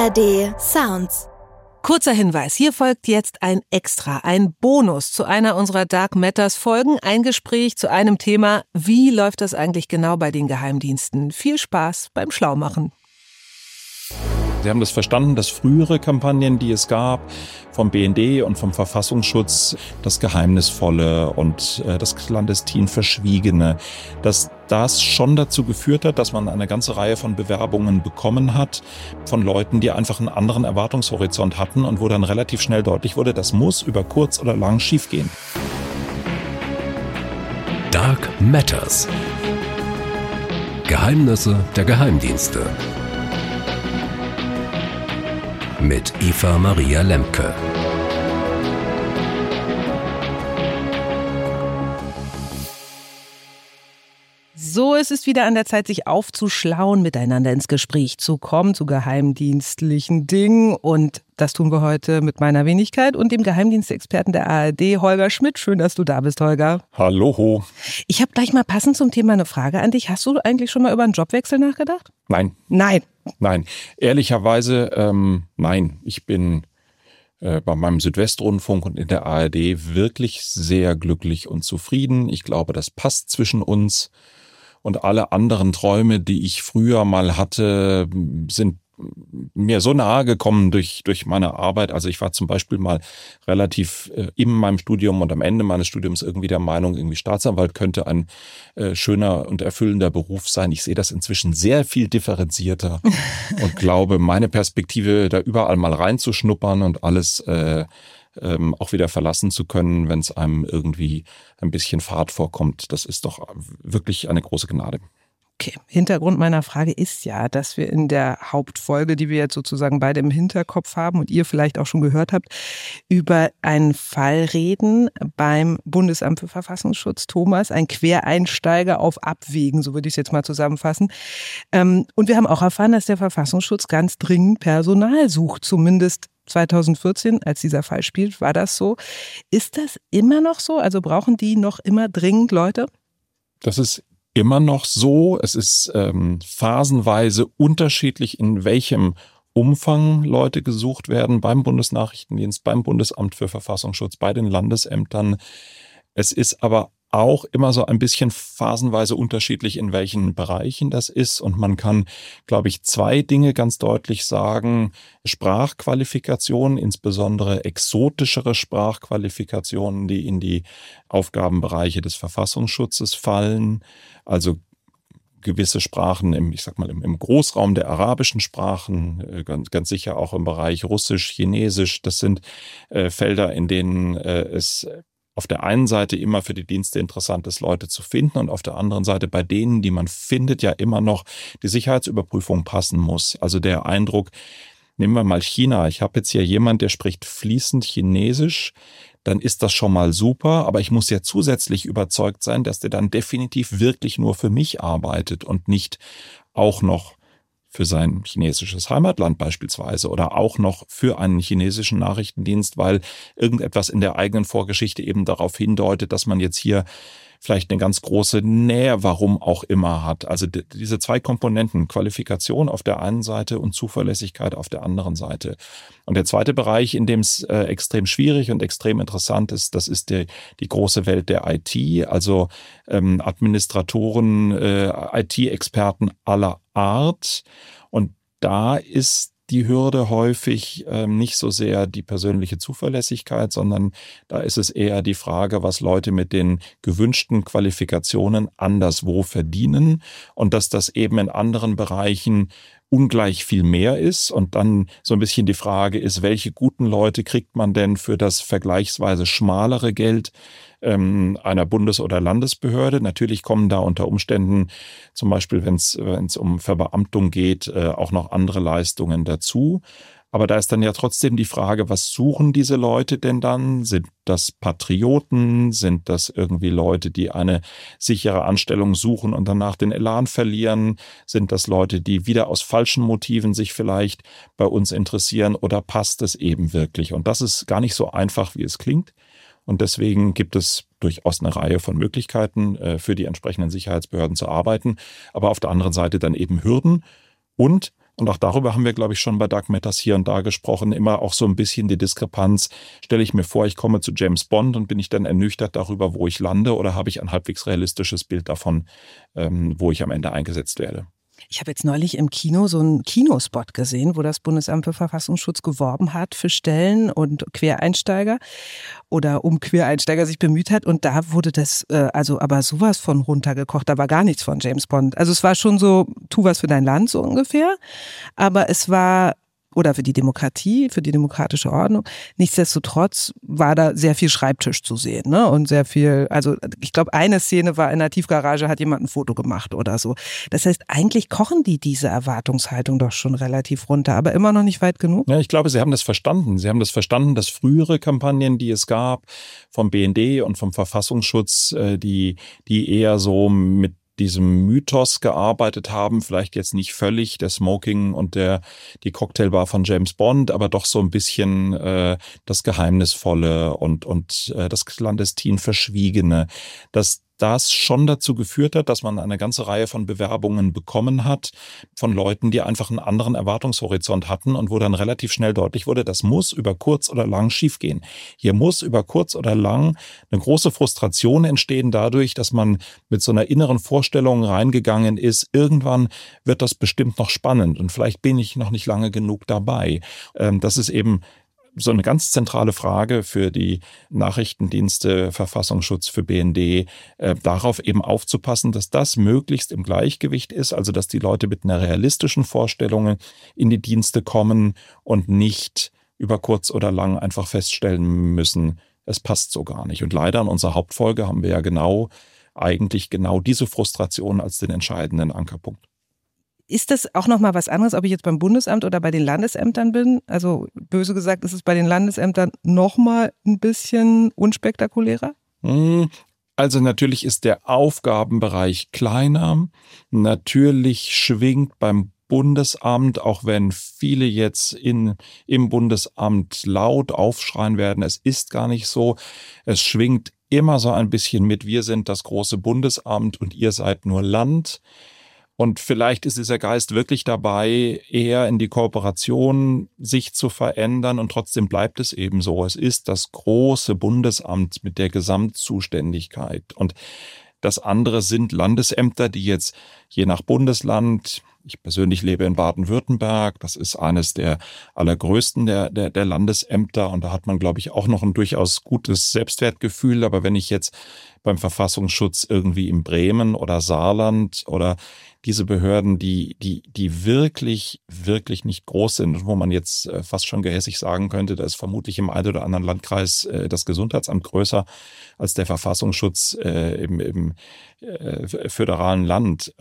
ARD Sounds. Kurzer Hinweis, hier folgt jetzt ein Bonus zu einer unserer Dark Matters Folgen, ein Gespräch zu einem Thema, wie läuft das eigentlich genau bei den Geheimdiensten? Viel Spaß beim Schlaumachen. Sie haben das verstanden, dass frühere Kampagnen, die es gab, vom BND und vom Verfassungsschutz, das Geheimnisvolle und das clandestin Verschwiegene, dass das schon dazu geführt hat, dass man eine ganze Reihe von Bewerbungen bekommen hat von Leuten, die einfach einen anderen Erwartungshorizont hatten und wo dann relativ schnell deutlich wurde, das muss über kurz oder lang schiefgehen. Dark Matters. Geheimnisse der Geheimdienste. Mit Eva Maria Lemke. So, es ist wieder an der Zeit, sich aufzuschlauen, miteinander ins Gespräch zu kommen zu geheimdienstlichen Dingen. Und das tun wir heute mit meiner Wenigkeit und dem Geheimdienstexperten der ARD, Holger Schmidt. Schön, dass du da bist, Holger. Hallo. Ich habe gleich mal passend zum Thema eine Frage an dich. Hast du eigentlich schon mal über einen Jobwechsel nachgedacht? Nein. Ehrlicherweise, nein. Ich bin bei meinem Südwestrundfunk und in der ARD wirklich sehr glücklich und zufrieden. Ich glaube, das passt zwischen uns. Und alle anderen Träume, die ich früher mal hatte, sind mir so nahe gekommen durch meine Arbeit. Also ich war zum Beispiel mal relativ in meinem Studium und am Ende meines Studiums irgendwie der Meinung, irgendwie Staatsanwalt könnte ein schöner und erfüllender Beruf sein. Ich sehe das inzwischen sehr viel differenzierter und glaube, meine Perspektive, da überall mal reinzuschnuppern und alles auch wieder verlassen zu können, wenn es einem irgendwie ein bisschen Fahrt vorkommt. Das ist doch wirklich eine große Gnade. Okay, Hintergrund meiner Frage ist ja, dass wir in der Hauptfolge, die wir jetzt sozusagen beide im Hinterkopf haben und ihr vielleicht auch schon gehört habt, über einen Fall reden beim Bundesamt für Verfassungsschutz. Thomas, ein Quereinsteiger auf Abwägen, so würde ich es jetzt mal zusammenfassen. Und wir haben auch erfahren, dass der Verfassungsschutz ganz dringend Personal sucht, zumindest 2014, als dieser Fall spielt, war das so. Ist das immer noch so? Also brauchen die noch immer dringend Leute? Das ist immer noch so. Es ist phasenweise unterschiedlich, in welchem Umfang Leute gesucht werden beim Bundesnachrichtendienst, beim Bundesamt für Verfassungsschutz, bei den Landesämtern. Es ist aber auch immer so ein bisschen phasenweise unterschiedlich, in welchen Bereichen das ist. Und man kann, glaube ich, zwei Dinge ganz deutlich sagen. Sprachqualifikationen, insbesondere exotischere Sprachqualifikationen, die in die Aufgabenbereiche des Verfassungsschutzes fallen. Also gewisse Sprachen im Großraum der arabischen Sprachen, ganz sicher auch im Bereich Russisch, Chinesisch. Das sind Felder, in denen es auf der einen Seite immer für die Dienste interessant ist, Leute zu finden und auf der anderen Seite bei denen, die man findet, ja immer noch die Sicherheitsüberprüfung passen muss. Also der Eindruck, nehmen wir mal China. Ich habe jetzt hier jemand, der spricht fließend Chinesisch, dann ist das schon mal super, aber ich muss ja zusätzlich überzeugt sein, dass der dann definitiv wirklich nur für mich arbeitet und nicht auch noch für sein chinesisches Heimatland beispielsweise oder auch noch für einen chinesischen Nachrichtendienst, weil irgendetwas in der eigenen Vorgeschichte eben darauf hindeutet, dass man jetzt hier vielleicht eine ganz große Nähe, warum auch immer hat. Also diese zwei Komponenten, Qualifikation auf der einen Seite und Zuverlässigkeit auf der anderen Seite. Und der zweite Bereich, in dem es extrem schwierig und extrem interessant ist, das ist die große Welt der IT, also Administratoren, IT-Experten aller Art. Und da ist die Hürde häufig nicht so sehr die persönliche Zuverlässigkeit, sondern da ist es eher die Frage, was Leute mit den gewünschten Qualifikationen anderswo verdienen und dass das eben in anderen Bereichen ungleich viel mehr ist und dann so ein bisschen die Frage ist, welche guten Leute kriegt man denn für das vergleichsweise schmalere Geld einer Bundes- oder Landesbehörde. Natürlich kommen da unter Umständen, zum Beispiel wenn es um Verbeamtung geht, auch noch andere Leistungen dazu. Aber da ist dann ja trotzdem die Frage, was suchen diese Leute denn dann? Sind das Patrioten? Sind das irgendwie Leute, die eine sichere Anstellung suchen und danach den Elan verlieren? Sind das Leute, die wieder aus falschen Motiven sich vielleicht bei uns interessieren? Oder passt es eben wirklich? Und das ist gar nicht so einfach, wie es klingt. Und deswegen gibt es durchaus eine Reihe von Möglichkeiten für die entsprechenden Sicherheitsbehörden zu arbeiten. Aber auf der anderen Seite dann eben Hürden. Und Und auch darüber haben wir, glaube ich, schon bei Dark Matters hier und da gesprochen. Immer auch so ein bisschen die Diskrepanz. Stelle ich mir vor, ich komme zu James Bond und bin ich dann ernüchtert darüber, wo ich lande, oder habe ich ein halbwegs realistisches Bild davon, wo ich am Ende eingesetzt werde? Ich habe jetzt neulich im Kino so einen Kinospot gesehen, wo das Bundesamt für Verfassungsschutz geworben hat für Stellen und Quereinsteiger oder um Quereinsteiger sich bemüht hat. Und da wurde das aber sowas von runtergekocht. Da war gar nichts von James Bond. Also es war schon so, tu was für dein Land so ungefähr. Aber es war, oder für die Demokratie, für die demokratische Ordnung. Nichtsdestotrotz war da sehr viel Schreibtisch zu sehen, ne? Und sehr viel, also ich glaube, eine Szene war in der Tiefgarage, hat jemand ein Foto gemacht oder so. Das heißt, eigentlich kochen die diese Erwartungshaltung doch schon relativ runter, aber immer noch nicht weit genug. Ja, ich glaube, sie haben das verstanden. Sie haben das verstanden, dass frühere Kampagnen, die es gab, vom BND und vom Verfassungsschutz, die eher so mit diesem Mythos gearbeitet haben, vielleicht jetzt nicht völlig der Smoking und die Cocktailbar von James Bond, aber doch so ein bisschen das Geheimnisvolle und das clandestin Verschwiegene, dass das schon dazu geführt hat, dass man eine ganze Reihe von Bewerbungen bekommen hat von Leuten, die einfach einen anderen Erwartungshorizont hatten und wo dann relativ schnell deutlich wurde, das muss über kurz oder lang schiefgehen. Hier muss über kurz oder lang eine große Frustration entstehen dadurch, dass man mit so einer inneren Vorstellung reingegangen ist, irgendwann wird das bestimmt noch spannend und vielleicht bin ich noch nicht lange genug dabei. Das ist eben so eine ganz zentrale Frage für die Nachrichtendienste, Verfassungsschutz, für BND, darauf eben aufzupassen, dass das möglichst im Gleichgewicht ist, also dass die Leute mit einer realistischen Vorstellung in die Dienste kommen und nicht über kurz oder lang einfach feststellen müssen, es passt so gar nicht. Und leider in unserer Hauptfolge haben wir ja eigentlich genau diese Frustration als den entscheidenden Ankerpunkt. Ist das auch nochmal was anderes, ob ich jetzt beim Bundesamt oder bei den Landesämtern bin? Also böse gesagt, ist es bei den Landesämtern nochmal ein bisschen unspektakulärer? Also natürlich ist der Aufgabenbereich kleiner. Natürlich schwingt beim Bundesamt, auch wenn viele jetzt im Bundesamt laut aufschreien werden, es ist gar nicht so. Es schwingt immer so ein bisschen mit, wir sind das große Bundesamt und ihr seid nur Land. Und vielleicht ist dieser Geist wirklich dabei, eher in die Kooperation sich zu verändern und trotzdem bleibt es eben so. Es ist das große Bundesamt mit der Gesamtzuständigkeit. Und das andere sind Landesämter, die jetzt je nach Bundesland, ich persönlich lebe in Baden-Württemberg, das ist eines der allergrößten der Landesämter und da hat man, glaube ich, auch noch ein durchaus gutes Selbstwertgefühl. Aber wenn ich jetzt beim Verfassungsschutz irgendwie in Bremen oder Saarland oder diese Behörden, die wirklich, wirklich nicht groß sind und wo man jetzt fast schon gehässig sagen könnte, da ist vermutlich im einen oder anderen Landkreis das Gesundheitsamt größer als der Verfassungsschutz im föderalen Land,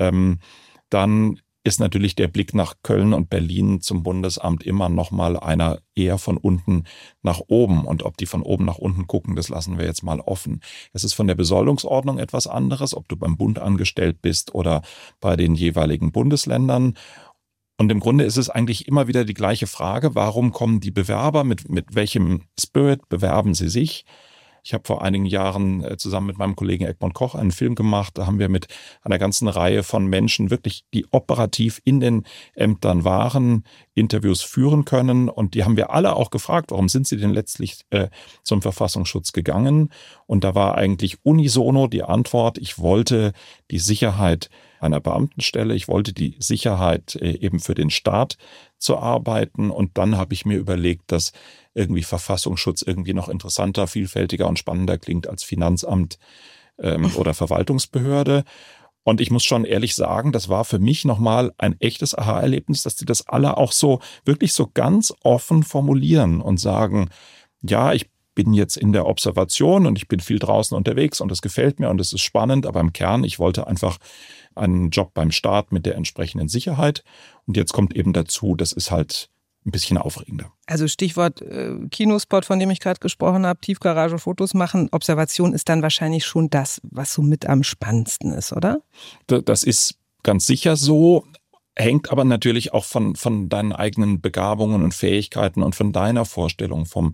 dann ist natürlich der Blick nach Köln und Berlin zum Bundesamt immer noch mal einer eher von unten nach oben. Und ob die von oben nach unten gucken, das lassen wir jetzt mal offen. Es ist von der Besoldungsordnung etwas anderes, ob du beim Bund angestellt bist oder bei den jeweiligen Bundesländern. Und im Grunde ist es eigentlich immer wieder die gleiche Frage, warum kommen die Bewerber, mit welchem Spirit bewerben sie sich? Ich habe vor einigen Jahren zusammen mit meinem Kollegen Egmont Koch einen Film gemacht. Da haben wir mit einer ganzen Reihe von Menschen wirklich, die operativ in den Ämtern waren, Interviews führen können. Und die haben wir alle auch gefragt, warum sind sie denn letztlich zum Verfassungsschutz gegangen? Und da war eigentlich unisono die Antwort, ich wollte die Sicherheit einer Beamtenstelle, ich wollte die Sicherheit eben für den Staat zu arbeiten. Und dann habe ich mir überlegt, dass irgendwie Verfassungsschutz irgendwie noch interessanter, vielfältiger und spannender klingt als Finanzamt oder Verwaltungsbehörde. Und ich muss schon ehrlich sagen, das war für mich nochmal ein echtes Aha-Erlebnis, dass die das alle auch so wirklich so ganz offen formulieren und sagen, ja, ich bin jetzt in der Observation und ich bin viel draußen unterwegs und das gefällt mir und es ist spannend, aber im Kern, ich wollte einfach einen Job beim Staat mit der entsprechenden Sicherheit. Und jetzt kommt eben dazu, das ist halt ein bisschen aufregender. Also Stichwort Kinospot, von dem ich gerade gesprochen habe, Tiefgarage, Fotos machen. Observation ist dann wahrscheinlich schon das, was so mit am spannendsten ist, oder? Das ist ganz sicher so. hängt aber natürlich auch von deinen eigenen Begabungen und Fähigkeiten und von deiner Vorstellung vom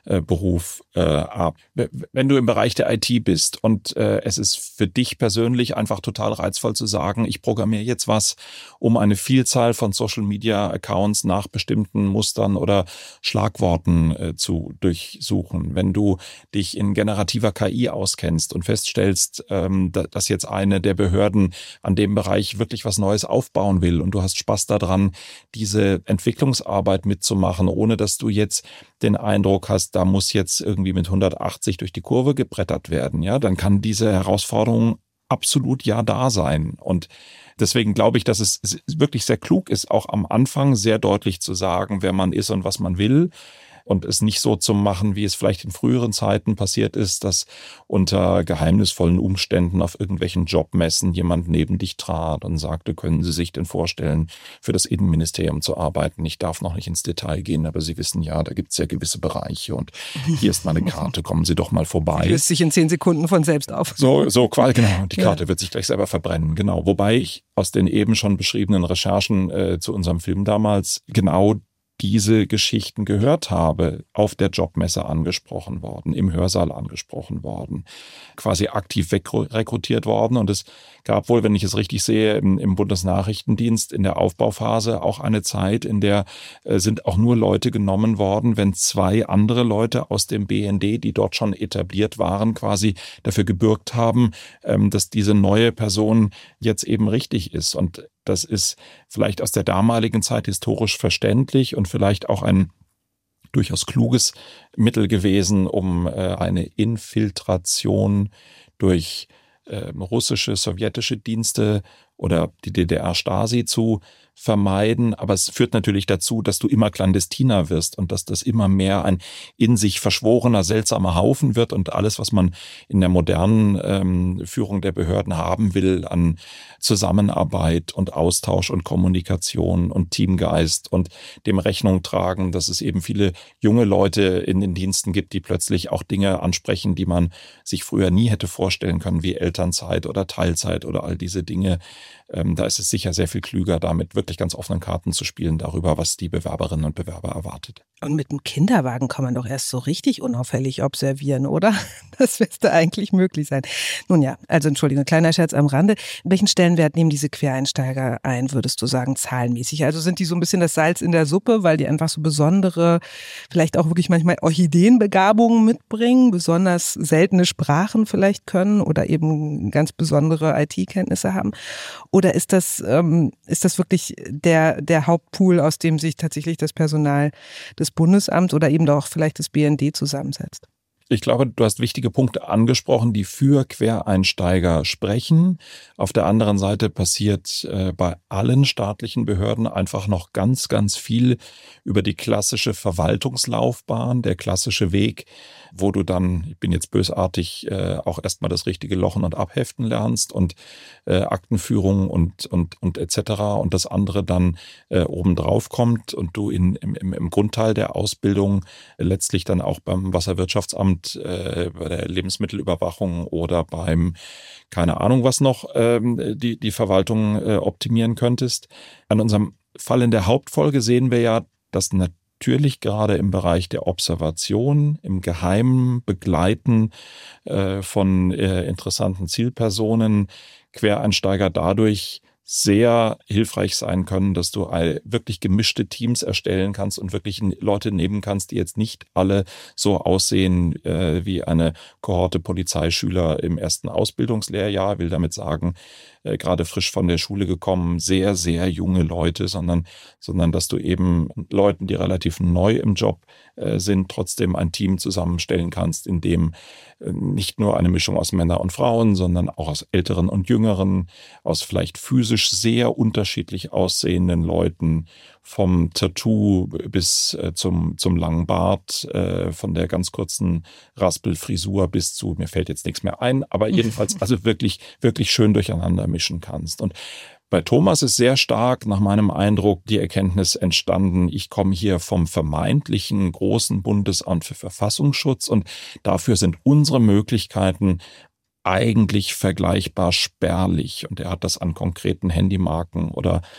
Beruf ab. Wenn du im Bereich der IT bist und es ist für dich persönlich einfach total reizvoll zu sagen, ich programmiere jetzt was, um eine Vielzahl von Social-Media-Accounts nach bestimmten Mustern oder Schlagworten zu durchsuchen. Wenn du dich in generativer KI auskennst und feststellst, dass jetzt eine der Behörden an dem Bereich wirklich was Neues aufbauen will und du hast Spaß daran, diese Entwicklungsarbeit mitzumachen, ohne dass du jetzt den Eindruck hast, da muss jetzt irgendwie mit 180 durch die Kurve gebrettert werden, ja, dann kann diese Herausforderung absolut ja da sein. Und deswegen glaube ich, dass es wirklich sehr klug ist, auch am Anfang sehr deutlich zu sagen, wer man ist und was man will. Und es nicht so zu machen, wie es vielleicht in früheren Zeiten passiert ist, dass unter geheimnisvollen Umständen auf irgendwelchen Jobmessen jemand neben dich trat und sagte, können Sie sich denn vorstellen, für das Innenministerium zu arbeiten? Ich darf noch nicht ins Detail gehen, aber Sie wissen ja, da gibt es ja gewisse Bereiche und hier ist meine Karte, kommen Sie doch mal vorbei. Löst sich in 10 Sekunden von selbst auf. So quasi, genau. Die Karte wird sich gleich selber verbrennen, genau. Wobei ich aus den eben schon beschriebenen Recherchen zu unserem Film damals genau diese Geschichten gehört habe, auf der Jobmesse angesprochen worden, im Hörsaal angesprochen worden, quasi aktiv wegrekrutiert worden. Und es gab wohl, wenn ich es richtig sehe, im Bundesnachrichtendienst in der Aufbauphase auch eine Zeit, in der sind auch nur Leute genommen worden, wenn 2 andere Leute aus dem BND, die dort schon etabliert waren, quasi dafür gebürgt haben, dass diese neue Person jetzt eben richtig ist. Und das ist vielleicht aus der damaligen Zeit historisch verständlich und vielleicht auch ein durchaus kluges Mittel gewesen, um eine Infiltration durch russische, sowjetische Dienste oder die DDR-Stasi zu vermeiden. Aber es führt natürlich dazu, dass du immer clandestiner wirst und dass das immer mehr ein in sich verschworener, seltsamer Haufen wird und alles, was man in der modernen Führung der Behörden haben will, an Zusammenarbeit und Austausch und Kommunikation und Teamgeist und dem Rechnung tragen, dass es eben viele junge Leute in den Diensten gibt, die plötzlich auch Dinge ansprechen, die man sich früher nie hätte vorstellen können, wie Elternzeit oder Teilzeit oder all diese Dinge. Da ist es sicher sehr viel klüger, damit wirklich ganz offenen Karten zu spielen darüber, was die Bewerberinnen und Bewerber erwartet. Und mit dem Kinderwagen kann man doch erst so richtig unauffällig observieren, oder? Das müsste eigentlich möglich sein. Nun ja, also Entschuldigung, kleiner Scherz am Rande. Welchen Stellenwert nehmen diese Quereinsteiger ein, würdest du sagen, zahlenmäßig? Also sind die so ein bisschen das Salz in der Suppe, weil die einfach so besondere, vielleicht auch wirklich manchmal Orchideenbegabungen mitbringen, besonders seltene Sprachen vielleicht können oder eben ganz besondere IT-Kenntnisse haben? Oder ist das wirklich der Hauptpool, aus dem sich tatsächlich das Personal des Bundesamts oder eben auch vielleicht des BND zusammensetzt? Ich glaube, du hast wichtige Punkte angesprochen, die für Quereinsteiger sprechen. Auf der anderen Seite passiert bei allen staatlichen Behörden einfach noch ganz, ganz viel über die klassische Verwaltungslaufbahn, der klassische Weg, wo du dann, ich bin jetzt bösartig, auch erstmal das richtige Lochen und Abheften lernst und Aktenführung und etc. und das andere dann obendrauf kommt und du im Grundteil der Ausbildung letztlich dann auch beim Wasserwirtschaftsamt, bei der Lebensmittelüberwachung oder beim, keine Ahnung was noch, die Verwaltung optimieren könntest. An unserem Fall in der Hauptfolge sehen wir ja, dass natürlich gerade im Bereich der Observation, im geheimen Begleiten von interessanten Zielpersonen Quereinsteiger dadurch sehr hilfreich sein können, dass du wirklich gemischte Teams erstellen kannst und wirklich Leute nehmen kannst, die jetzt nicht alle so aussehen wie eine Kohorte Polizeischüler im ersten Ausbildungslehrjahr, will damit sagen, gerade frisch von der Schule gekommen, sehr, sehr junge Leute, sondern dass du eben Leuten, die relativ neu im Job sind, trotzdem ein Team zusammenstellen kannst, in dem nicht nur eine Mischung aus Männern und Frauen, sondern auch aus Älteren und Jüngeren, aus vielleicht physisch sehr unterschiedlich aussehenden Leuten, vom Tattoo bis zum langen Bart, von der ganz kurzen Raspelfrisur bis zu, mir fällt jetzt nichts mehr ein, aber jedenfalls also wirklich, wirklich schön durcheinander mischen kannst. Und bei Thomas ist sehr stark nach meinem Eindruck die Erkenntnis entstanden, ich komme hier vom vermeintlichen großen Bundesamt für Verfassungsschutz und dafür sind unsere Möglichkeiten eigentlich vergleichbar spärlich. Und er hat das an konkreten Handymarken oder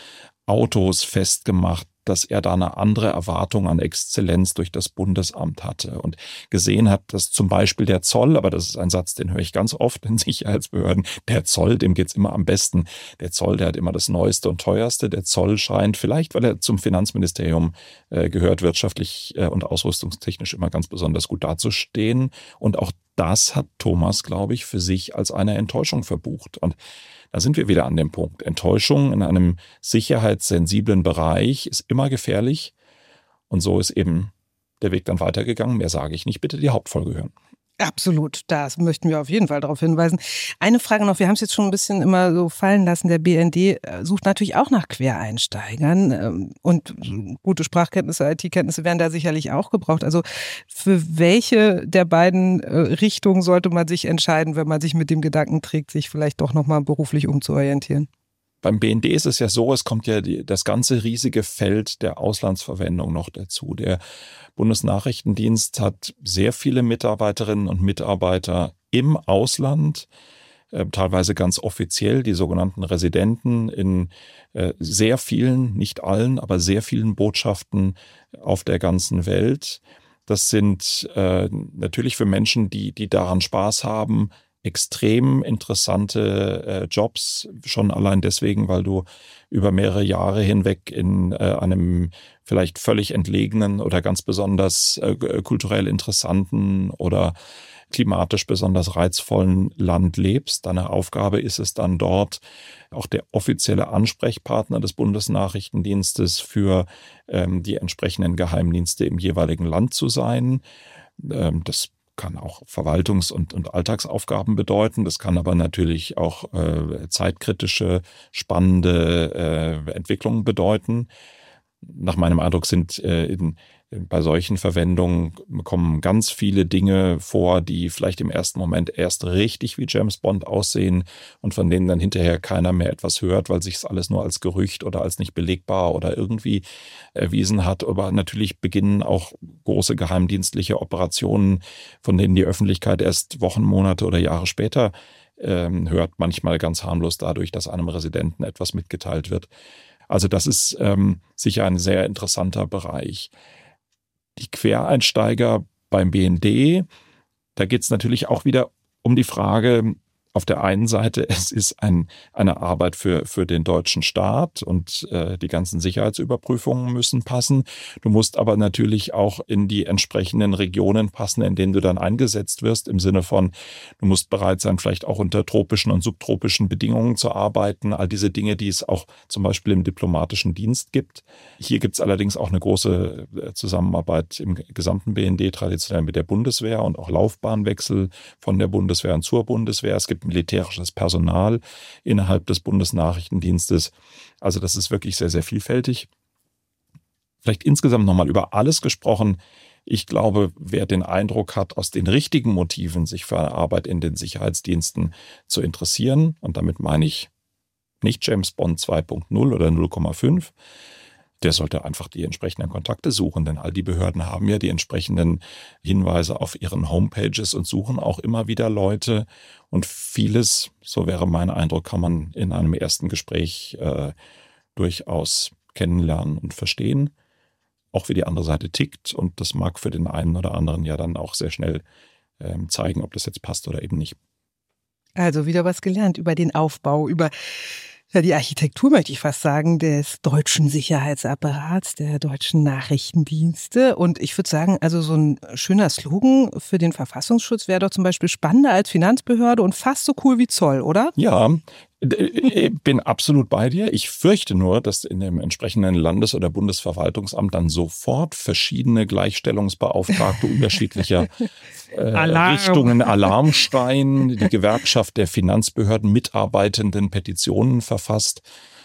Autos festgemacht, dass er da eine andere Erwartung an Exzellenz durch das Bundesamt hatte und gesehen hat, dass zum Beispiel der Zoll, aber das ist ein Satz, den höre ich ganz oft in Sicherheitsbehörden, der Zoll, dem geht's immer am besten. Der Zoll, der hat immer das Neueste und Teuerste. Der Zoll scheint, vielleicht weil er zum Finanzministerium gehört, wirtschaftlich und ausrüstungstechnisch immer ganz besonders gut dazustehen. Und auch das hat Thomas, glaube ich, für sich als eine Enttäuschung verbucht. Und da sind wir wieder an dem Punkt. Enttäuschung in einem sicherheitssensiblen Bereich ist immer gefährlich. Und so ist eben der Weg dann weitergegangen. Mehr sage ich nicht. Bitte die Hauptfolge hören. Absolut, das möchten wir auf jeden Fall darauf hinweisen. Eine Frage noch, wir haben es jetzt schon ein bisschen immer so fallen lassen, der BND sucht natürlich auch nach Quereinsteigern und gute Sprachkenntnisse, IT-Kenntnisse werden da sicherlich auch gebraucht. Also für welche der beiden Richtungen sollte man sich entscheiden, wenn man sich mit dem Gedanken trägt, sich vielleicht doch nochmal beruflich umzuorientieren? Beim BND ist es ja so, es kommt ja das ganze riesige Feld der Auslandsverwendung noch dazu. Der Bundesnachrichtendienst hat sehr viele Mitarbeiterinnen und Mitarbeiter im Ausland, teilweise ganz offiziell, die sogenannten Residenten in sehr vielen, nicht allen, aber sehr vielen Botschaften auf der ganzen Welt. Das sind natürlich für Menschen, die daran Spaß haben, extrem interessante Jobs, schon allein deswegen, weil du über mehrere Jahre hinweg in einem vielleicht völlig entlegenen oder ganz besonders kulturell interessanten oder klimatisch besonders reizvollen Land lebst. Deine Aufgabe ist es dann dort, auch der offizielle Ansprechpartner des Bundesnachrichtendienstes für die entsprechenden Geheimdienste im jeweiligen Land zu sein. Das kann auch Verwaltungs- und Alltagsaufgaben bedeuten. Das kann aber natürlich auch zeitkritische, spannende Entwicklungen bedeuten. Nach meinem Eindruck sind bei solchen Verwendungen kommen ganz viele Dinge vor, die vielleicht im ersten Moment erst richtig wie James Bond aussehen und von denen dann hinterher keiner mehr etwas hört, weil sich es alles nur als Gerücht oder als nicht belegbar oder irgendwie erwiesen hat. Aber natürlich beginnen auch große geheimdienstliche Operationen, von denen die Öffentlichkeit erst Wochen, Monate oder Jahre später hört, manchmal ganz harmlos dadurch, dass einem Residenten etwas mitgeteilt wird. Also das ist sicher ein sehr interessanter Bereich. Die Quereinsteiger beim BND, da geht es natürlich auch wieder um die Frage, auf der einen Seite, es ist eine Arbeit für den deutschen Staat und die ganzen Sicherheitsüberprüfungen müssen passen. Du musst aber natürlich auch in die entsprechenden Regionen passen, in denen du dann eingesetzt wirst, im Sinne von, du musst bereit sein, vielleicht auch unter tropischen und subtropischen Bedingungen zu arbeiten. All diese Dinge, die es auch zum Beispiel im diplomatischen Dienst gibt. Hier gibt es allerdings auch eine große Zusammenarbeit im gesamten BND, traditionell mit der Bundeswehr und auch Laufbahnwechsel von der Bundeswehr und zur Bundeswehr. Es gibt militärisches Personal innerhalb des Bundesnachrichtendienstes. Also das ist wirklich sehr, sehr vielfältig. Vielleicht insgesamt nochmal über alles gesprochen. Ich glaube, wer den Eindruck hat, aus den richtigen Motiven sich für eine Arbeit in den Sicherheitsdiensten zu interessieren, und damit meine ich nicht James Bond 2.0 oder 0,5, der sollte einfach die entsprechenden Kontakte suchen, denn all die Behörden haben ja die entsprechenden Hinweise auf ihren Homepages und suchen auch immer wieder Leute. Und vieles, so wäre mein Eindruck, kann man in einem ersten Gespräch durchaus kennenlernen und verstehen, auch wie die andere Seite tickt. Und das mag für den einen oder anderen ja dann auch sehr schnell zeigen, ob das jetzt passt oder eben nicht. Also wieder was gelernt über den Aufbau, über die Architektur, möchte ich fast sagen, des deutschen Sicherheitsapparats, der deutschen Nachrichtendienste. Und ich würde sagen, also so ein schöner Slogan für den Verfassungsschutz wäre doch zum Beispiel spannender als Finanzbehörde und fast so cool wie Zoll, oder? Ja, ich bin absolut bei dir. Ich fürchte nur, dass in dem entsprechenden Landes- oder Bundesverwaltungsamt dann sofort verschiedene Gleichstellungsbeauftragte unterschiedlicher Richtungen Alarm schreien, die Gewerkschaft der Finanzbehörden Mitarbeitenden Petitionen verfasst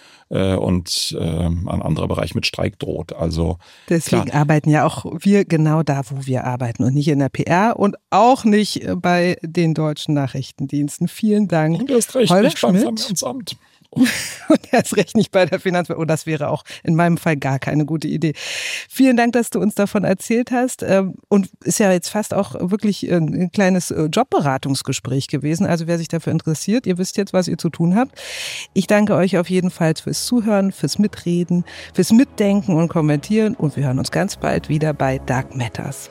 und ein anderer Bereich mit Streik droht. Also deswegen arbeiten ja auch wir genau da, wo wir arbeiten und nicht in der PR und auch nicht bei den deutschen Nachrichtendiensten. Vielen Dank. Und erst recht Holger nicht beim Schmidt. Vermehrungsamt. Und erst recht nicht bei der Finanzwelt. Oh, das wäre auch in meinem Fall gar keine gute Idee. Vielen Dank, dass du uns davon erzählt hast. Und ist ja jetzt fast auch wirklich ein kleines Jobberatungsgespräch gewesen. Also wer sich dafür interessiert, ihr wisst jetzt, was ihr zu tun habt. Ich danke euch auf jeden Fall fürs Zuhören, fürs Mitreden, fürs Mitdenken und Kommentieren. Und wir hören uns ganz bald wieder bei Dark Matters.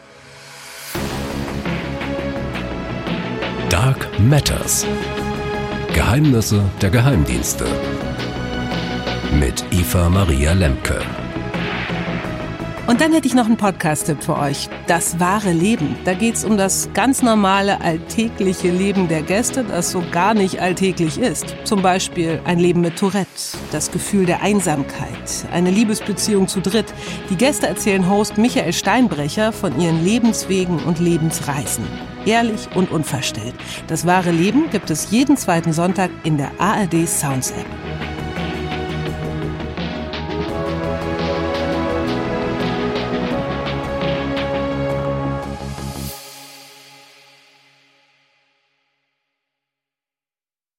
Dark Matters. Geheimnisse der Geheimdienste. Mit Eva Maria Lemke. Und dann hätte ich noch einen Podcast-Tipp für euch. Das wahre Leben. Da geht's um das ganz normale, alltägliche Leben der Gäste, das so gar nicht alltäglich ist. Zum Beispiel ein Leben mit Tourette, das Gefühl der Einsamkeit, eine Liebesbeziehung zu dritt. Die Gäste erzählen Host Michael Steinbrecher von ihren Lebenswegen und Lebensreisen. Ehrlich und unverstellt. Das wahre Leben gibt es jeden zweiten Sonntag in der ARD Sounds App.